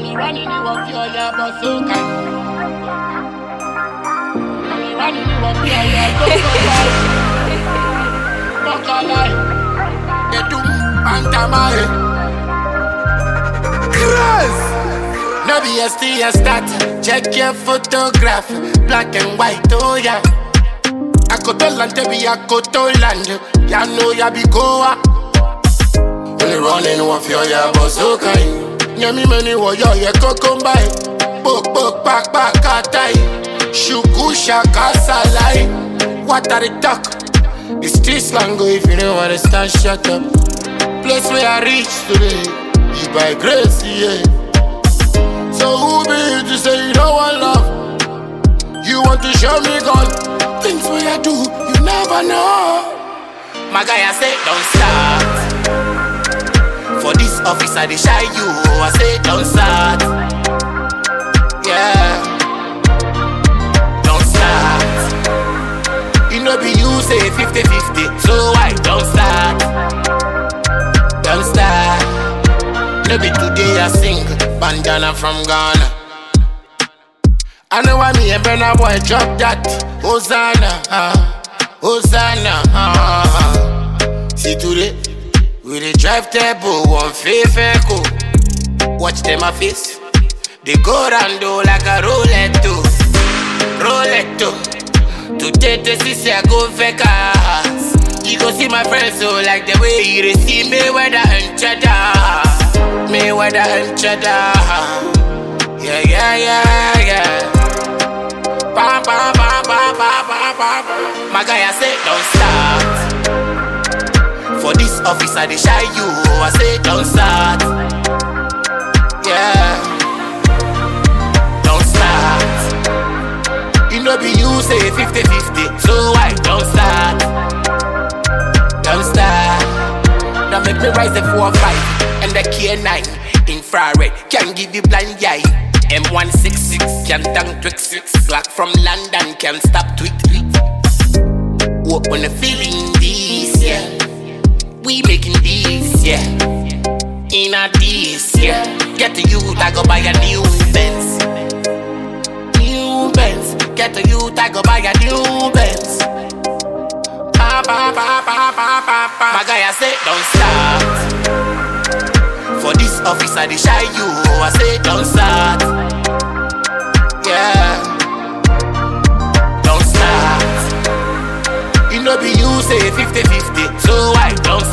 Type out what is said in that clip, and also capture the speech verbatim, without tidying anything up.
Me running you up your yeah, but so kind. Me running you up your yeah, but so kind. Fuck a lie. They do pantamare. Crazy. No B S T and start. Check your photograph. Black and white, oh yeah. I go to land, be I go to land. Ya know ya be goa. Only running off your yeah, but so kind. Yeah, me many wo yo ye go come by. Bok bok back back atai. Shuku shaka salai. What are the talk? The street slang go if you don't understand, shut up. Place where I reach today, is by grace, yeah. So who be you to say you don't want love? You want to show me gun? Things where I do, you never know. My guy, I say don't start. For this office I dey shy you, I say don't start. Yeah, don't start. You know be you say fifty fifty, so I don't start. Don't start. No be today I sing, bandana from Ghana. I know why me and Burna Boy drop that. Hosanna, uh, Hosanna, uh. See today we dey drive turbo, one faith echo. Watch them a face. They go round though like a roulette too. Roulette too. Today they see I go Vegas. You go see my friends so like the way you dey see Mayweather and Cheddar. Mayweather and Cheddar. Yeah, yeah, yeah, yeah. Bam, bam, bam, bam, bam, bam, bam. My guy, I say don't start. For this office I dey shy you, I say don't start. Yeah, don't start. You know be you say fifty fifty, so I don't start. Don't start. Now make me rise the four five and the K nine. Infrared can give you blind eye. M one sixty-six can tank twix. Black from London can stop tweet tweet. What when the feeling this, yeah. We making this, yeah. In a this, yeah. Get to you, I go buy a new Benz. New Benz. Get to you, I go buy a new Benz. Pa pa pa pa pa pa pa. My guy, I say don't start. For this office I dey shy you, I say don't start. Yeah, don't start. You know be you say fifty fifty, so I don't start.